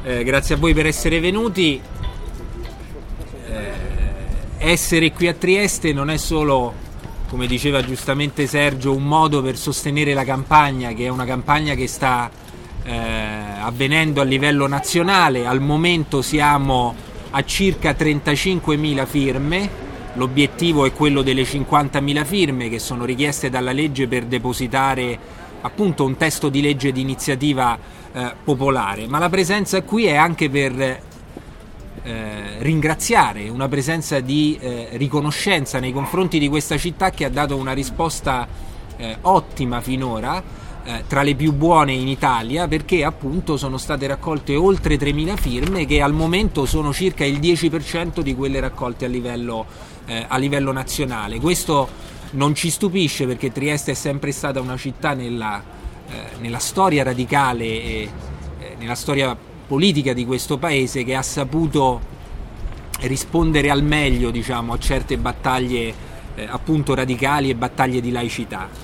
Grazie a voi per essere venuti. Essere qui a Trieste non è solo, come diceva giustamente Sergio, un modo per sostenere la campagna, che è una campagna che sta avvenendo a livello nazionale. Al momento siamo a circa 35.000 firme, l'obiettivo è quello delle 50.000 firme che sono richieste dalla legge per depositare appunto un testo di legge di iniziativa popolare, ma la presenza qui è anche per ringraziare, una presenza di riconoscenza nei confronti di questa città che ha dato una risposta ottima finora, tra le più buone in Italia, perché appunto sono state raccolte oltre 3.000 firme che al momento sono circa il 10% di quelle raccolte a livello nazionale. Questo non ci stupisce, perché Trieste è sempre stata una città nella storia radicale e nella storia politica di questo paese che ha saputo rispondere al meglio, diciamo, a certe battaglie appunto radicali e battaglie di laicità.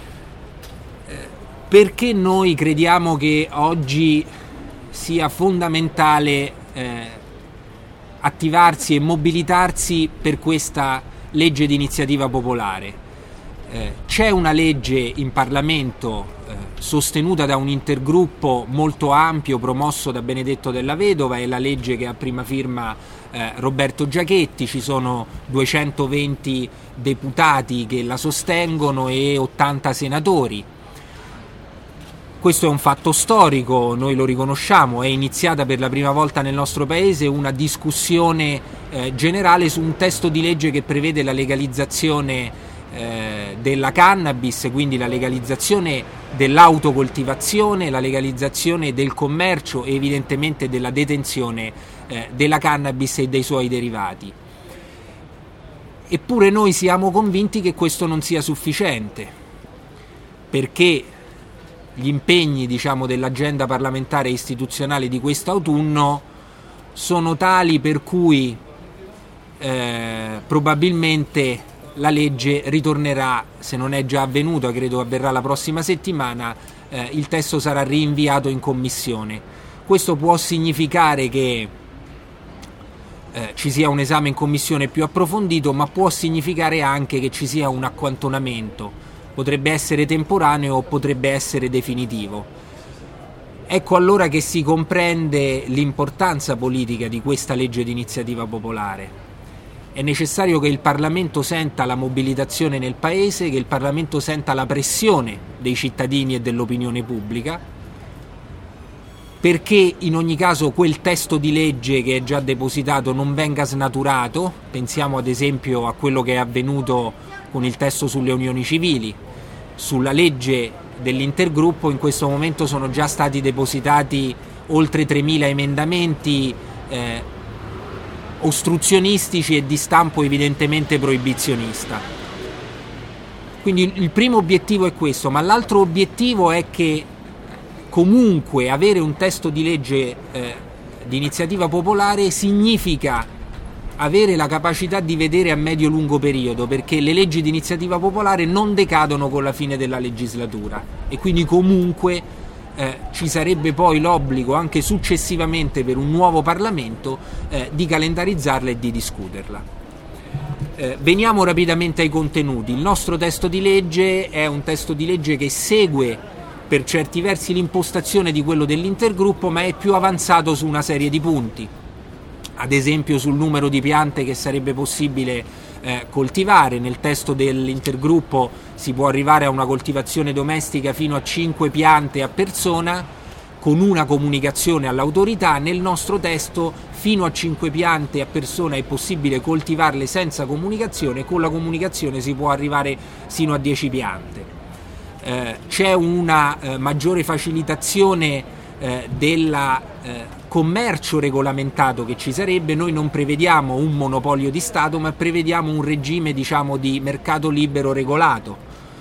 Perché noi crediamo che oggi sia fondamentale attivarsi e mobilitarsi per questa legge di iniziativa popolare? C'è una legge in Parlamento sostenuta da un intergruppo molto ampio promosso da Benedetto Della Vedova, è la legge che ha prima firma Roberto Giachetti, ci sono 220 deputati che la sostengono e 80 senatori. Questo è un fatto storico, noi lo riconosciamo, è iniziata per la prima volta nel nostro paese una discussione generale su un testo di legge che prevede la legalizzazione della cannabis, quindi la legalizzazione dell'autocoltivazione, la legalizzazione del commercio e evidentemente della detenzione della cannabis e dei suoi derivati. Eppure noi siamo convinti che questo non sia sufficiente, perché gli impegni, diciamo, dell'agenda parlamentare e istituzionale di quest'autunno sono tali per cui probabilmente la legge ritornerà, se non è già avvenuto, credo avverrà la prossima settimana, il testo sarà rinviato in commissione. Questo può significare che ci sia un esame in commissione più approfondito, ma può significare anche che ci sia un accantonamento. Potrebbe essere temporaneo o potrebbe essere definitivo. Ecco allora che si comprende l'importanza politica di questa legge di iniziativa popolare. È necessario che il Parlamento senta la mobilitazione nel Paese, che il Parlamento senta la pressione dei cittadini e dell'opinione pubblica, perché in ogni caso quel testo di legge che è già depositato non venga snaturato. Pensiamo ad esempio a quello che è avvenuto con il testo sulle unioni civili. Sulla legge dell'intergruppo in questo momento sono già stati depositati oltre 3.000 emendamenti ostruzionistici e di stampo evidentemente proibizionista. Quindi il primo obiettivo è questo, ma l'altro obiettivo è che comunque avere un testo di legge di iniziativa popolare significa avere la capacità di vedere a medio-lungo periodo, perché le leggi di iniziativa popolare non decadono con la fine della legislatura e quindi comunque ci sarebbe poi l'obbligo anche successivamente per un nuovo Parlamento di calendarizzarla e di discuterla. Veniamo rapidamente ai contenuti. Il nostro testo di legge è un testo di legge che segue per certi versi l'impostazione di quello dell'intergruppo, ma è più avanzato su una serie di punti. Ad esempio sul numero di piante che sarebbe possibile coltivare. Nel testo dell'intergruppo si può arrivare a una coltivazione domestica fino a 5 piante a persona con una comunicazione all'autorità. Nel nostro testo fino a 5 piante a persona è possibile coltivarle senza comunicazione, con la comunicazione si può arrivare sino a 10 piante. C'è una maggiore facilitazione del commercio regolamentato che ci sarebbe. Noi non prevediamo un monopolio di Stato, ma prevediamo un regime, diciamo, di mercato libero regolato.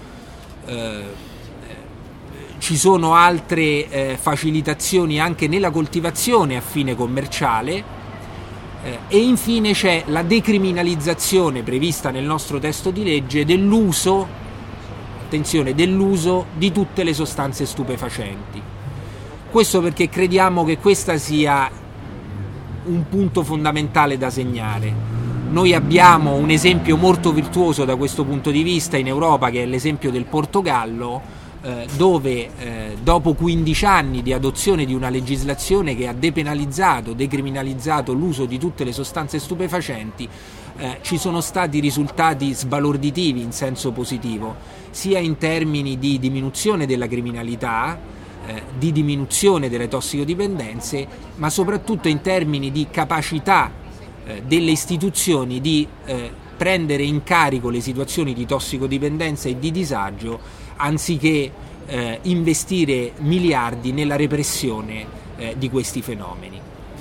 Ci sono altre facilitazioni anche nella coltivazione a fine commerciale e infine c'è la decriminalizzazione prevista nel nostro testo di legge dell'uso di tutte le sostanze stupefacenti. Questo perché crediamo che questa sia un punto fondamentale da segnare. Noi abbiamo un esempio molto virtuoso da questo punto di vista in Europa, che è l'esempio del Portogallo, dove dopo 15 anni di adozione di una legislazione che ha depenalizzato, decriminalizzato l'uso di tutte le sostanze stupefacenti, ci sono stati risultati sbalorditivi in senso positivo, sia in termini di diminuzione della criminalità, di diminuzione delle tossicodipendenze, ma soprattutto in termini di capacità delle istituzioni di prendere in carico le situazioni di tossicodipendenza e di disagio, anziché investire miliardi nella repressione di questi fenomeni.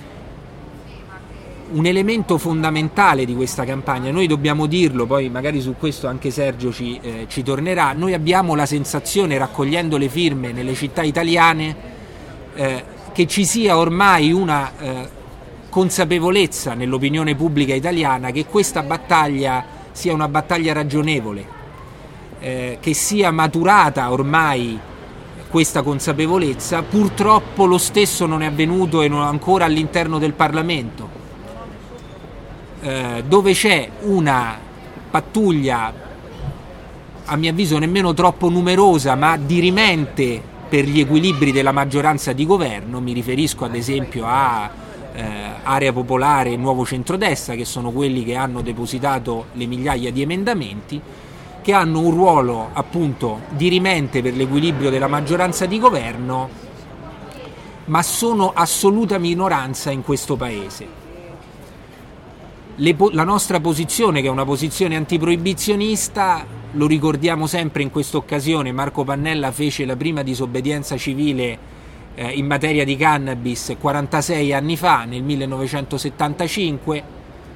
Un elemento fondamentale di questa campagna, noi dobbiamo dirlo, poi magari su questo anche Sergio ci tornerà, noi abbiamo la sensazione, raccogliendo le firme nelle città italiane, che ci sia ormai una consapevolezza nell'opinione pubblica italiana che questa battaglia sia una battaglia ragionevole, che sia maturata ormai questa consapevolezza. Purtroppo lo stesso non è avvenuto e non ancora all'interno del Parlamento, dove c'è una pattuglia, a mio avviso nemmeno troppo numerosa, ma dirimente per gli equilibri della maggioranza di governo. Mi riferisco ad esempio a Area Popolare e Nuovo Centrodestra, che sono quelli che hanno depositato le migliaia di emendamenti, che hanno un ruolo appunto dirimente per l'equilibrio della maggioranza di governo, ma sono assoluta minoranza in questo Paese. La nostra posizione, che è una posizione antiproibizionista, lo ricordiamo sempre in questa occasione, Marco Pannella fece la prima disobbedienza civile in materia di cannabis 46 anni fa, nel 1975,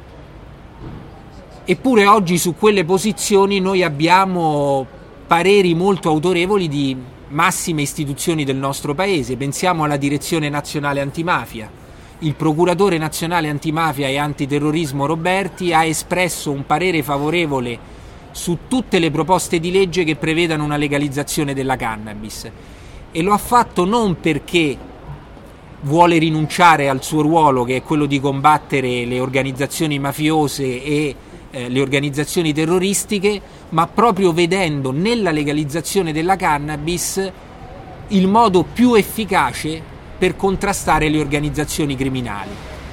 eppure oggi su quelle posizioni noi abbiamo pareri molto autorevoli di massime istituzioni del nostro Paese. Pensiamo alla Direzione Nazionale Antimafia. Il Procuratore Nazionale Antimafia e Antiterrorismo Roberti ha espresso un parere favorevole su tutte le proposte di legge che prevedano una legalizzazione della cannabis, e lo ha fatto non perché vuole rinunciare al suo ruolo, che è quello di combattere le organizzazioni mafiose e le organizzazioni terroristiche, ma proprio vedendo nella legalizzazione della cannabis il modo più efficace per contrastare le organizzazioni criminali.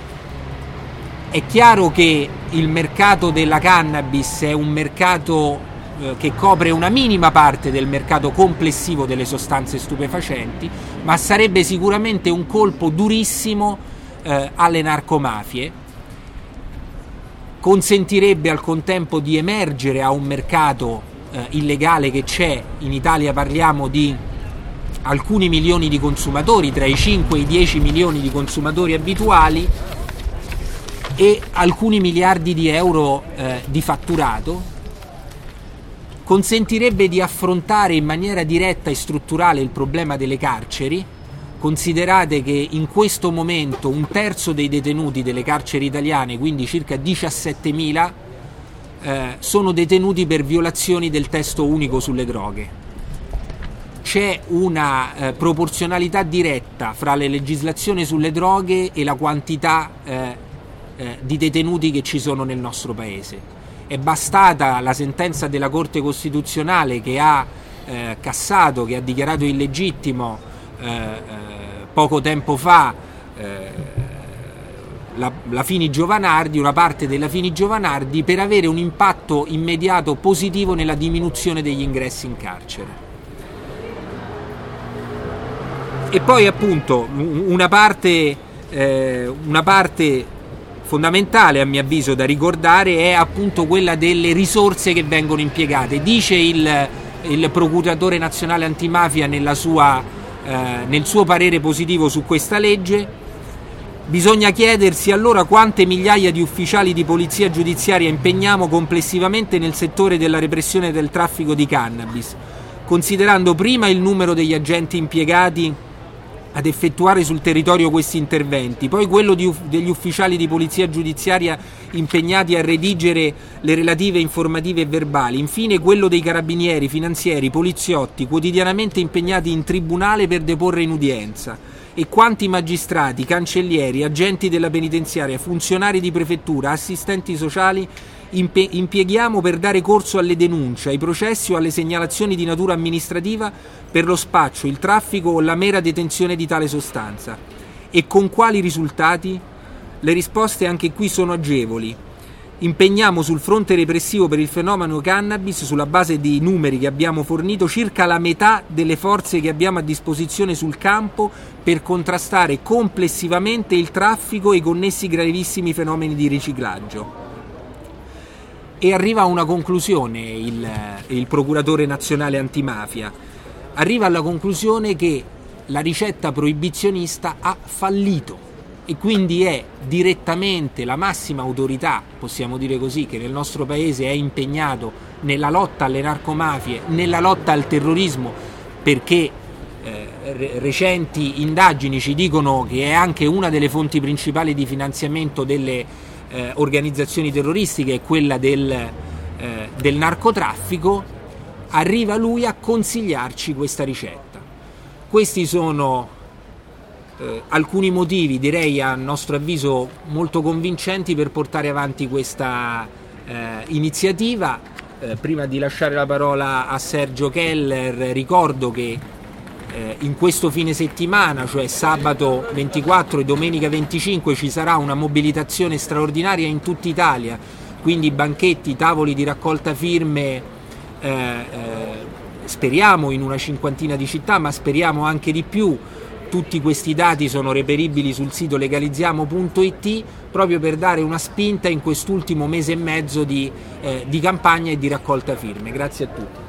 È chiaro che il mercato della cannabis è un mercato che copre una minima parte del mercato complessivo delle sostanze stupefacenti, ma sarebbe sicuramente un colpo durissimo alle narcomafie. Consentirebbe al contempo di emergere a un mercato illegale che c'è. In Italia parliamo di alcuni milioni di consumatori, tra i 5 e i 10 milioni di consumatori abituali, e alcuni miliardi di euro di fatturato. Consentirebbe di affrontare in maniera diretta e strutturale il problema delle carceri. Considerate che in questo momento un terzo dei detenuti delle carceri italiane, quindi circa 17.000, sono detenuti per violazioni del testo unico sulle droghe. C'è una proporzionalità diretta fra la legislazione sulle droghe e la quantità di detenuti che ci sono nel nostro Paese. È bastata la sentenza della Corte Costituzionale che ha cassato, che ha dichiarato illegittimo poco tempo fa la Fini-Giovanardi, una parte della Fini-Giovanardi, per avere un impatto immediato positivo nella diminuzione degli ingressi in carcere. E poi appunto una parte fondamentale, a mio avviso, da ricordare è appunto quella delle risorse che vengono impiegate. Dice il Procuratore Nazionale Antimafia nel suo parere positivo su questa legge: bisogna chiedersi allora quante migliaia di ufficiali di polizia giudiziaria impegniamo complessivamente nel settore della repressione del traffico di cannabis, considerando prima il numero degli agenti impiegati ad effettuare sul territorio questi interventi, poi quello degli ufficiali di polizia giudiziaria impegnati a redigere le relative informative e verbali, infine quello dei carabinieri, finanzieri, poliziotti quotidianamente impegnati in tribunale per deporre in udienza, E quanti magistrati, cancellieri, agenti della penitenziaria, funzionari di prefettura, assistenti sociali impieghiamo per dare corso alle denunce, ai processi o alle segnalazioni di natura amministrativa per lo spaccio, il traffico o la mera detenzione di tale sostanza? E con quali risultati? Le risposte anche qui sono agevoli. Impegniamo sul fronte repressivo per il fenomeno cannabis, sulla base dei numeri che abbiamo fornito, circa la metà delle forze che abbiamo a disposizione sul campo per contrastare complessivamente il traffico e i connessi gravissimi fenomeni di riciclaggio. E arriva a una conclusione il procuratore nazionale antimafia. Arriva alla conclusione che la ricetta proibizionista ha fallito e quindi è direttamente la massima autorità, possiamo dire così, che nel nostro paese è impegnato nella lotta alle narcomafie, nella lotta al terrorismo, perché recenti indagini ci dicono che è anche una delle fonti principali di finanziamento delle organizzazioni terroristiche, è quella del narcotraffico. Arriva lui a consigliarci questa ricetta. Questi sono alcuni motivi, direi a nostro avviso molto convincenti, per portare avanti questa iniziativa. Prima di lasciare la parola a Sergio Keller, ricordo che in questo fine settimana, cioè sabato 24 e domenica 25, ci sarà una mobilitazione straordinaria in tutta Italia, quindi banchetti, tavoli di raccolta firme, speriamo in una cinquantina di città, ma speriamo anche di più. Tutti questi dati sono reperibili sul sito legalizziamo.it, proprio per dare una spinta in quest'ultimo mese e mezzo di campagna e di raccolta firme. Grazie a tutti.